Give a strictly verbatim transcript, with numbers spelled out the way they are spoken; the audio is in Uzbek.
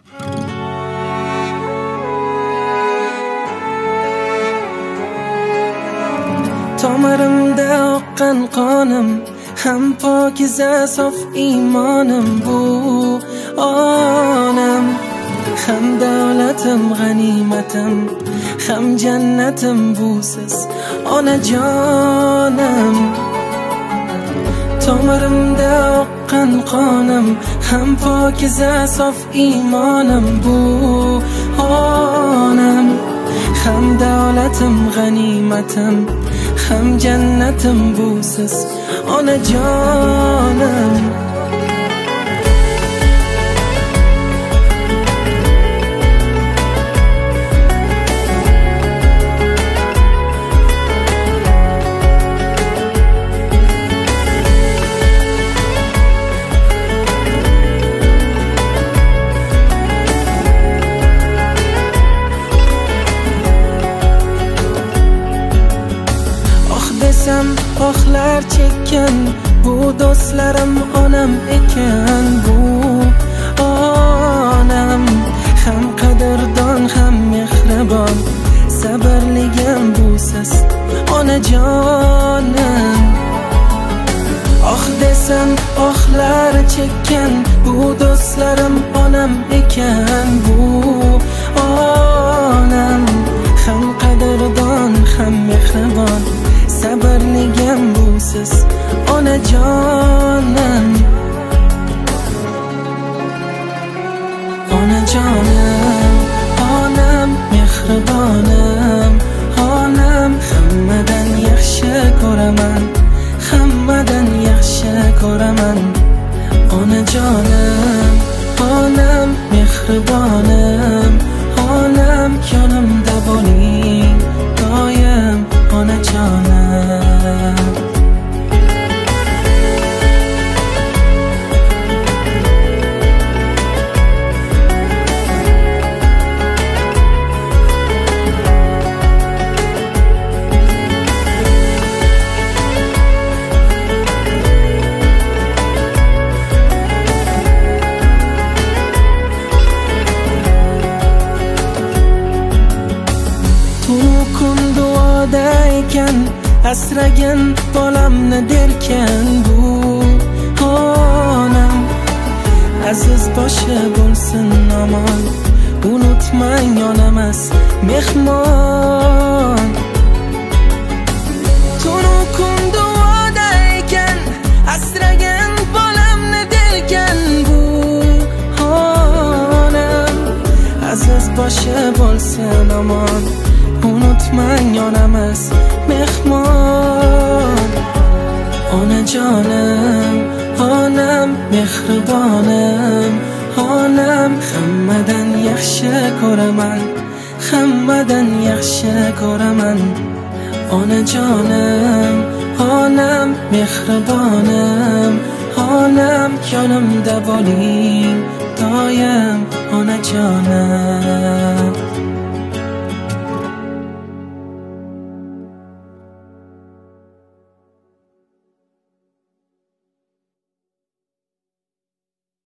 Tomirimda oqqan qonim, ham pokiza sof iymonim bu onam. Ham davlatim, g'animatim, ham jannatim busiz onajonim. Tomirimda oqqan qonim, ham pokiza sof iymonim bu onam. Ham davlatim, g'animatim, ham jannatim busiz onajonim. Oxlar chekkan bu do'stlarim onam ekan bu onam. Ham qadrdon, ham mehribon, sabrligim busiz onajonim. Oh desam oxlar chekkan bu do'stlarim onam ekan bu onam. Ham qadrdon, ham mehribon, sabrligim busiz onajonim. Onajonim, onam, mehribonim, onam. Hammadan yaxshi ko'raman, hammadan yaxshi ko'raman. Onajonim, onam, mehribonim, onam. Yonimda bo'ling doim onajonim. Asragin bolamni derkan bu onam. Aziz boshi bo'lsin omon, unutmang yonamas mehmon. Tunu kun duoda ekan, asragin bolamni derkan bu onam. Aziz boshi bo'lsin omon, unutmang yonamas mehmon. Onajonim, onam, mehribonim, onam. Hammadan yaxshi ko'raman, hammadan yaxshi ko'raman. Onajonim, onam, mehribonim, onam. Yonimda bo'ling doim onajonim.